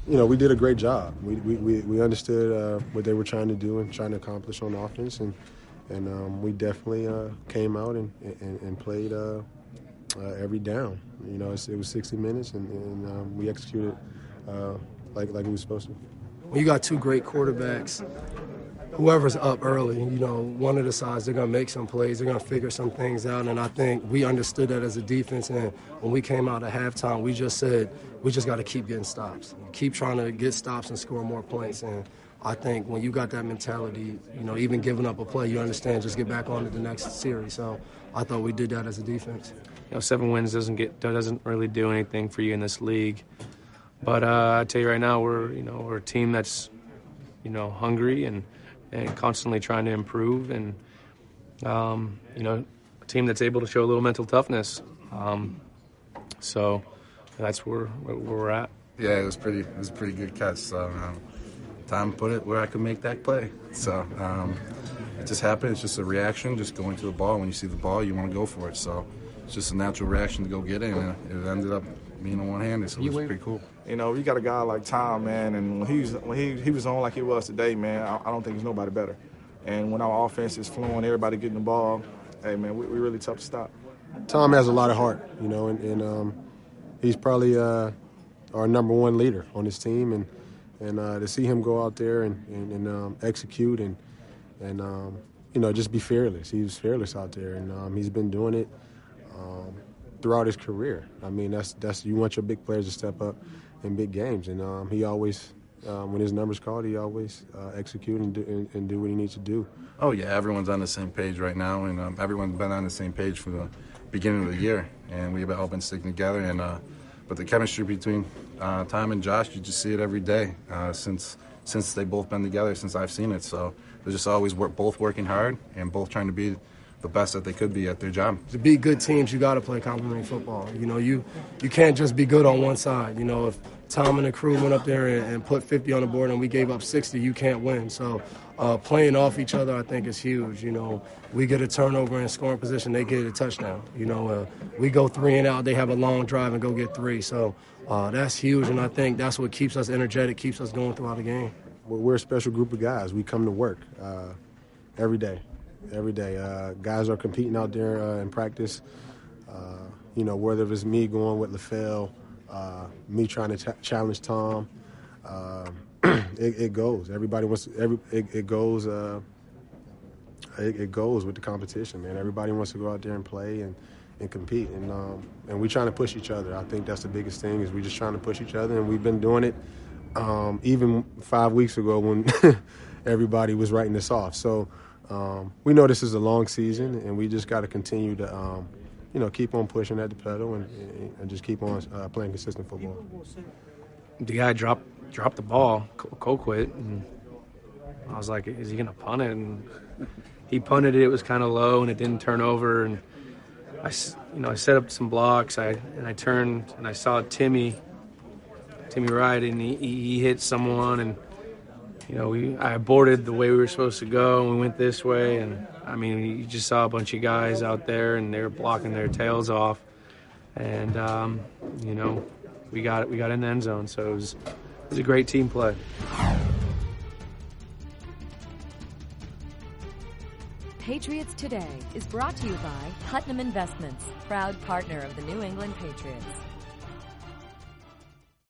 we did a great job. We understood what they were trying to do and trying to accomplish on offense, and we definitely came out and played every down. It was 60 minutes, and we executed like we were supposed to. When you got two great quarterbacks, whoever's up early, one of the sides, they're going to make some plays. They're going to figure some things out. And I think we understood that as a defense. And when we came out at halftime, we just said, we just got to keep getting stops. Keep trying to get stops and score more points. And I think when you got that mentality, even giving up a play, you understand, just get back on to the next series. So I thought we did that as a defense. 7 wins doesn't really do anything for you in this league. But I tell you right now, we're a team that's, hungry and constantly trying to improve, and a team that's able to show a little mental toughness. So that's where we're at. Yeah, it was a pretty good catch. So Tom put it where I could make that play. So it just happened. It's just a reaction, just going to the ball. When you see the ball, you want to go for it. So it's just a natural reaction to go get it, and it ended up being a one-handed. So it was pretty cool. You got a guy like Tom, man, and when he was on like he was today, man, I don't think there's nobody better. And when our offense is flowing, everybody getting the ball, hey, man, we really tough to stop. Tom has a lot of heart, and he's probably our number one leader on this team, and to see him go out there and execute and just be fearless. He was fearless out there, and he's been doing it throughout his career. I mean, that's you want your big players to step up in big games, and he always, when his number's called, he always execute and do what he needs to do. Oh yeah, everyone's on the same page right now, and everyone's been on the same page from the beginning of the year, and we've all been sticking together. And but the chemistry between Tom and Josh, you just see it every day since they've both been together, since I've seen it. So they're just always both working hard and both trying to be the best that they could be at their job. To be good teams, you got to play complementary football. You can't just be good on one side. If Tom and the crew went up there and put 50 on the board and we gave up 60, you can't win. So playing off each other, I think, is huge. We get a turnover in scoring position, they get a touchdown. We go 3 and out, they have a long drive and go get 3. So that's huge, and I think that's what keeps us energetic, keeps us going throughout the game. We're a special group of guys. We come to work every day. Guys are competing out there in practice. Whether it's me going with LaFell, me trying to challenge Tom, it goes. Everybody wants it goes. It goes with the competition, man. Everybody wants to go out there and play and compete, and we're trying to push each other. I think that's the biggest thing, is we're just trying to push each other, and we've been doing it even 5 weeks ago when everybody was writing us off. So. We know this is a long season, and we just got to continue to, keep on pushing at the pedal and just keep on playing consistent football. The guy dropped the ball, Colquitt, and I was like, is he going to punt it? And he punted it. It was kind of low, and it didn't turn over. And I set up some blocks. I turned, and I saw Timmy Wright, and he hit someone, and I aborted the way we were supposed to go, and we went this way, and I mean, you just saw a bunch of guys out there, and they were blocking their tails off, and we got in the end zone, so it was a great team play. Patriots Today is brought to you by Putnam Investments, proud partner of the New England Patriots.